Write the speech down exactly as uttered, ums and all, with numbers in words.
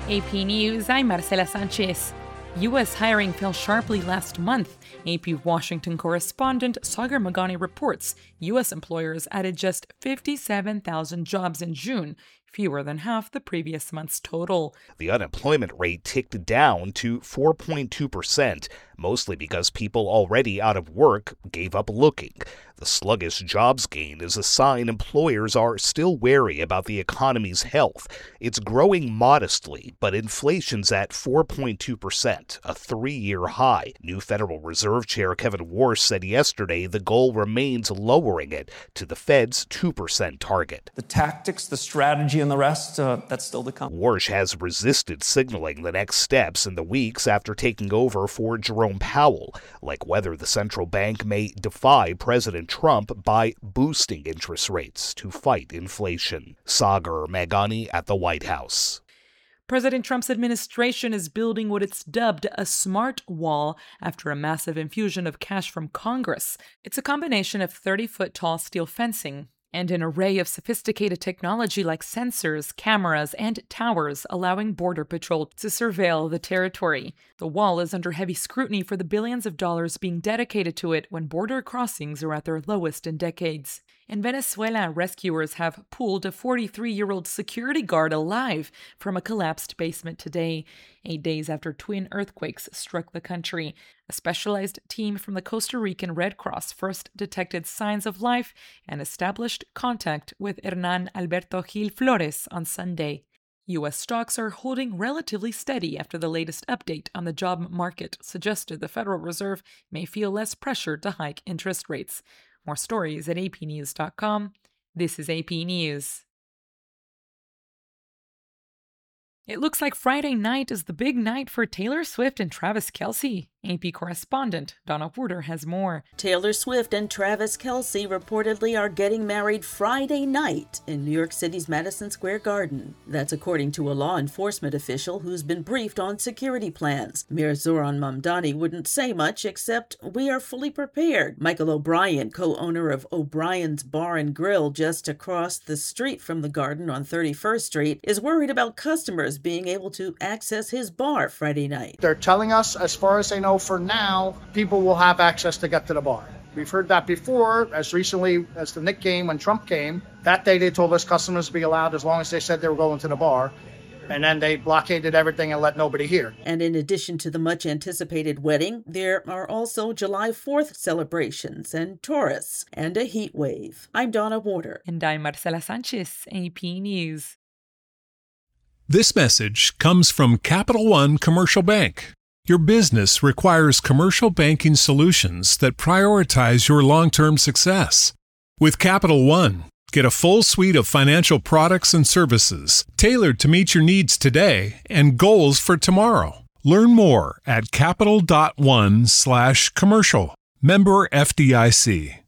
A P News, I'm Marcela Sanchez. U S hiring fell sharply last month. A P Washington correspondent Sagar Meghani reports U S employers added just fifty-seven thousand jobs in June, fewer than half the previous month's total. The unemployment rate ticked down to four point two percent, mostly because people already out of work gave up looking. The sluggish jobs gain is a sign employers are still wary about the economy's health. It's growing modestly, but inflation's at four point two percent, a three-year high. New Federal Reserve Chair Kevin Warsh said yesterday the goal remains lowering it to the Fed's two percent target. The tactics, the strategy, and the rest, uh, that's still to come. Warsh has resisted signaling the next steps in the weeks after taking over for Jerome Powell, like whether the central bank may defy President Trump by boosting interest rates to fight inflation. Sagar Meghani at the White House. President Trump's administration is building what it's dubbed a smart wall after a massive infusion of cash from Congress. It's a combination of thirty-foot tall steel fencing and an array of sophisticated technology like sensors, cameras, and towers, allowing Border Patrol to surveil the territory. The wall is under heavy scrutiny for the billions of dollars being dedicated to it when border crossings are at their lowest in decades. In Venezuela, rescuers have pulled a forty-three-year-old security guard alive from a collapsed basement today, eight days after twin earthquakes struck the country. A specialized team from the Costa Rican Red Cross first detected signs of life and established contact with Hernan Alberto Gil Flores on Sunday. U S stocks are holding relatively steady after the latest update on the job market suggested the Federal Reserve may feel less pressure to hike interest rates. More stories at a p news dot com. This is A P News. It looks like Friday night is the big night for Taylor Swift and Travis Kelce. A P correspondent Donna Werder has more. Taylor Swift and Travis Kelce reportedly are getting married Friday night in New York City's Madison Square Garden. That's according to a law enforcement official who's been briefed on security plans. Mayor Zoran Mamdani wouldn't say much except, "We are fully prepared." Michael O'Brien, co-owner of O'Brien's Bar and Grill just across the street from the garden on thirty-first street, is worried about customers being able to access his bar Friday night. They're telling us, as far as they know for now, people will have access to get to the bar. We've heard that before, as recently as the Knicks game when Trump came. That day they told us customers to be allowed as long as they said they were going to the bar. And then they blockaded everything and let nobody hear. And in addition to the much-anticipated wedding, there are also July fourth celebrations and tourists and a heat wave. I'm Donna Werder. And I'm Marcela Sanchez, A P News. This message comes from Capital One Commercial Bank. Your business requires commercial banking solutions that prioritize your long-term success. With Capital One, get a full suite of financial products and services tailored to meet your needs today and goals for tomorrow. Learn more at capital dot one slash commercial. Member F D I C.